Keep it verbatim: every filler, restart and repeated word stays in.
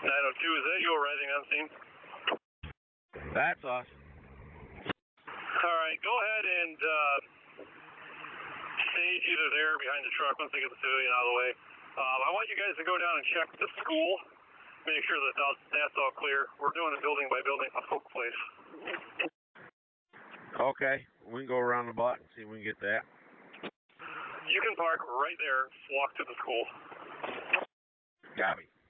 nine oh two, is that you arriving on scene? That's us. All right, go ahead and uh, stage either there behind the truck once they get the civilian out of the way. Um, I want you guys to go down and check the school, make sure that that's, that's all clear. We're doing it building by building on Hope Place. Okay, we can go around the block and see if we can get that. You can park right there, walk to the school. Got me.